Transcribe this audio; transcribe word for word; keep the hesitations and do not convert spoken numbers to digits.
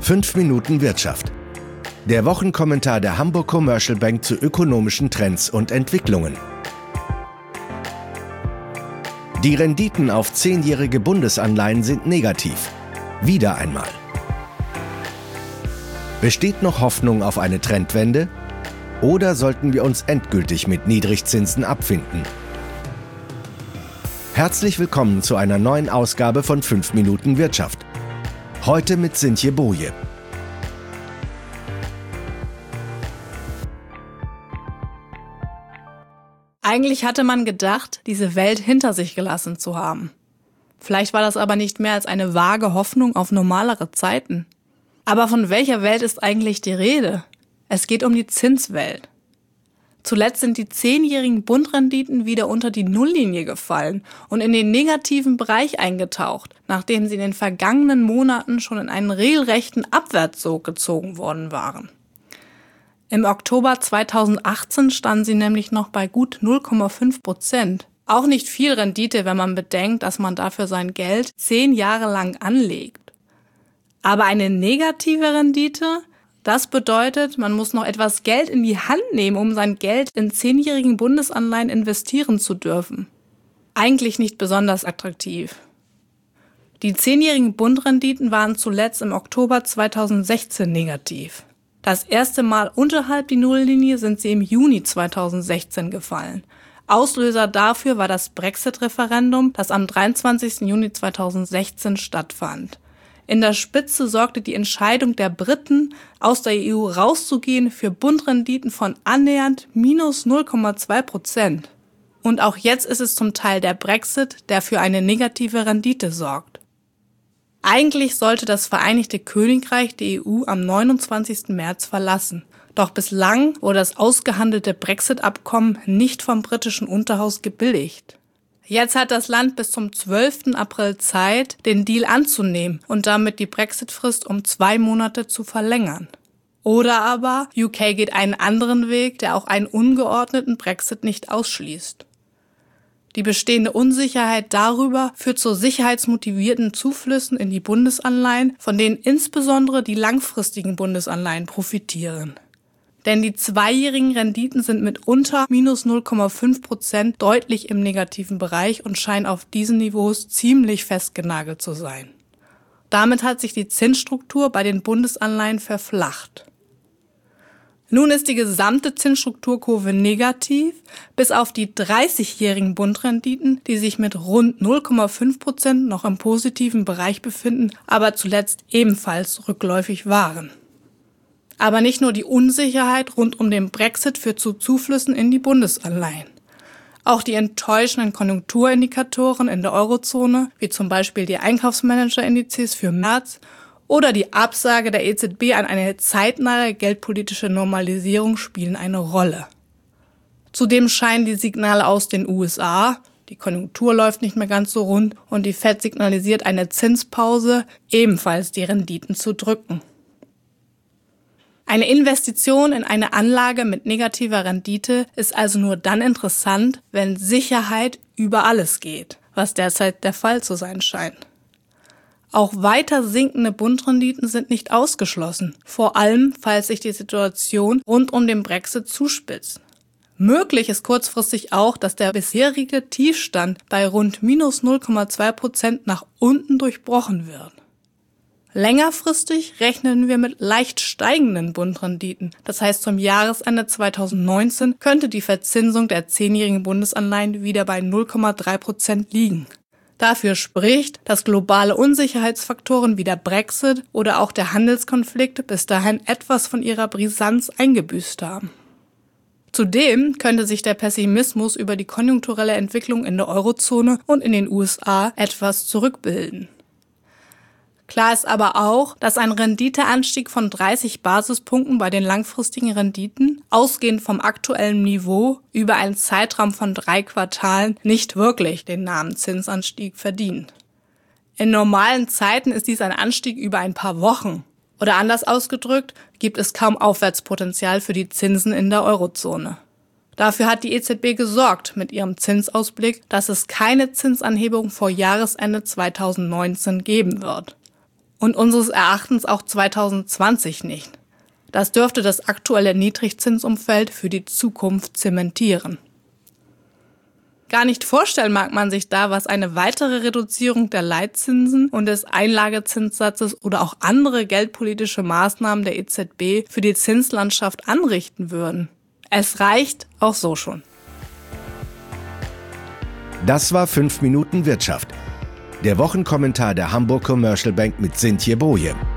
fünf Minuten Wirtschaft. Der Wochenkommentar der Hamburg Commercial Bank zu ökonomischen Trends und Entwicklungen. Die Renditen auf zehnjährige Bundesanleihen sind negativ. Wieder einmal. Besteht noch Hoffnung auf eine Trendwende? Oder sollten wir uns endgültig mit Niedrigzinsen abfinden? Herzlich willkommen zu einer neuen Ausgabe von fünf Minuten Wirtschaft. Heute mit Sintje Boje. Eigentlich hatte man gedacht, diese Welt hinter sich gelassen zu haben. Vielleicht war das aber nicht mehr als eine vage Hoffnung auf normalere Zeiten. Aber von welcher Welt ist eigentlich die Rede? Es geht um die Zinswelt. Zuletzt sind die zehnjährigen Bundrenditen wieder unter die Nulllinie gefallen und in den negativen Bereich eingetaucht, nachdem sie in den vergangenen Monaten schon in einen regelrechten Abwärtssog gezogen worden waren. Im Oktober zweitausendachtzehn standen sie nämlich noch bei gut null Komma fünf Prozent. Auch nicht viel Rendite, wenn man bedenkt, dass man dafür sein Geld zehn Jahre lang anlegt. Aber eine negative Rendite? Das bedeutet, man muss noch etwas Geld in die Hand nehmen, um sein Geld in zehnjährigen Bundesanleihen investieren zu dürfen. Eigentlich nicht besonders attraktiv. Die zehnjährigen Bundrenditen waren zuletzt im Oktober zweitausendsechzehn negativ. Das erste Mal unterhalb die Nulllinie sind sie im Juni zweitausendsechzehn gefallen. Auslöser dafür war das Brexit-Referendum, das am dreiundzwanzigsten Juni zweitausendsechzehn stattfand. In der Spitze sorgte die Entscheidung der Briten, aus der E U rauszugehen, für Bundrenditen von annähernd minus null Komma zwei Prozent. Und auch jetzt ist es zum Teil der Brexit, der für eine negative Rendite sorgt. Eigentlich sollte das Vereinigte Königreich die E U am neunundzwanzigsten März verlassen. Doch bislang wurde das ausgehandelte Brexit-Abkommen nicht vom britischen Unterhaus gebilligt. Jetzt hat das Land bis zum zwölften April Zeit, den Deal anzunehmen und damit die Brexit-Frist um zwei Monate zu verlängern. Oder aber U K geht einen anderen Weg, der auch einen ungeordneten Brexit nicht ausschließt. Die bestehende Unsicherheit darüber führt zu sicherheitsmotivierten Zuflüssen in die Bundesanleihen, von denen insbesondere die langfristigen Bundesanleihen profitieren. Denn die zweijährigen Renditen sind mit unter minus null Komma fünf Prozent deutlich im negativen Bereich und scheinen auf diesen Niveaus ziemlich festgenagelt zu sein. Damit hat sich die Zinsstruktur bei den Bundesanleihen verflacht. Nun ist die gesamte Zinsstrukturkurve negativ, bis auf die dreißigjährigen Bundrenditen, die sich mit rund null Komma fünf Prozent noch im positiven Bereich befinden, aber zuletzt ebenfalls rückläufig waren. Aber nicht nur die Unsicherheit rund um den Brexit führt zu Zuflüssen in die Bundesanleihen. Auch die enttäuschenden Konjunkturindikatoren in der Eurozone, wie zum Beispiel die Einkaufsmanagerindizes für März oder die Absage der E Z B an eine zeitnahe geldpolitische Normalisierung, spielen eine Rolle. Zudem scheinen die Signale aus den U S A, die Konjunktur läuft nicht mehr ganz so rund und die Fed signalisiert eine Zinspause, ebenfalls die Renditen zu drücken. Eine Investition in eine Anlage mit negativer Rendite ist also nur dann interessant, wenn Sicherheit über alles geht, was derzeit der Fall zu sein scheint. Auch weiter sinkende Bundrenditen sind nicht ausgeschlossen, vor allem falls sich die Situation rund um den Brexit zuspitzt. Möglich ist kurzfristig auch, dass der bisherige Tiefstand bei rund minus null Komma zwei Prozent nach unten durchbrochen wird. Längerfristig rechnen wir mit leicht steigenden Bundrenditen. Das heißt, zum Jahresende zweitausendneunzehn könnte die Verzinsung der zehnjährigen Bundesanleihen wieder bei null Komma drei Prozent liegen. Dafür spricht, dass globale Unsicherheitsfaktoren wie der Brexit oder auch der Handelskonflikt bis dahin etwas von ihrer Brisanz eingebüßt haben. Zudem könnte sich der Pessimismus über die konjunkturelle Entwicklung in der Eurozone und in den U S A etwas zurückbilden. Klar ist aber auch, dass ein Renditeanstieg von dreißig Basispunkten bei den langfristigen Renditen, ausgehend vom aktuellen Niveau, über einen Zeitraum von drei Quartalen nicht wirklich den Namen Zinsanstieg verdient. In normalen Zeiten ist dies ein Anstieg über ein paar Wochen. Oder anders ausgedrückt, gibt es kaum Aufwärtspotenzial für die Zinsen in der Eurozone. Dafür hat die E Z B gesorgt mit ihrem Zinsausblick, dass es keine Zinsanhebung vor Jahresende zweitausendneunzehn geben wird. Und unseres Erachtens auch zweitausendzwanzig nicht. Das dürfte das aktuelle Niedrigzinsumfeld für die Zukunft zementieren. Gar nicht vorstellen mag man sich da, was eine weitere Reduzierung der Leitzinsen und des Einlagezinssatzes oder auch andere geldpolitische Maßnahmen der E Z B für die Zinslandschaft anrichten würden. Es reicht auch so schon. Das war fünf Minuten Wirtschaft. Der Wochenkommentar der Hamburg Commercial Bank mit Sintje Boje.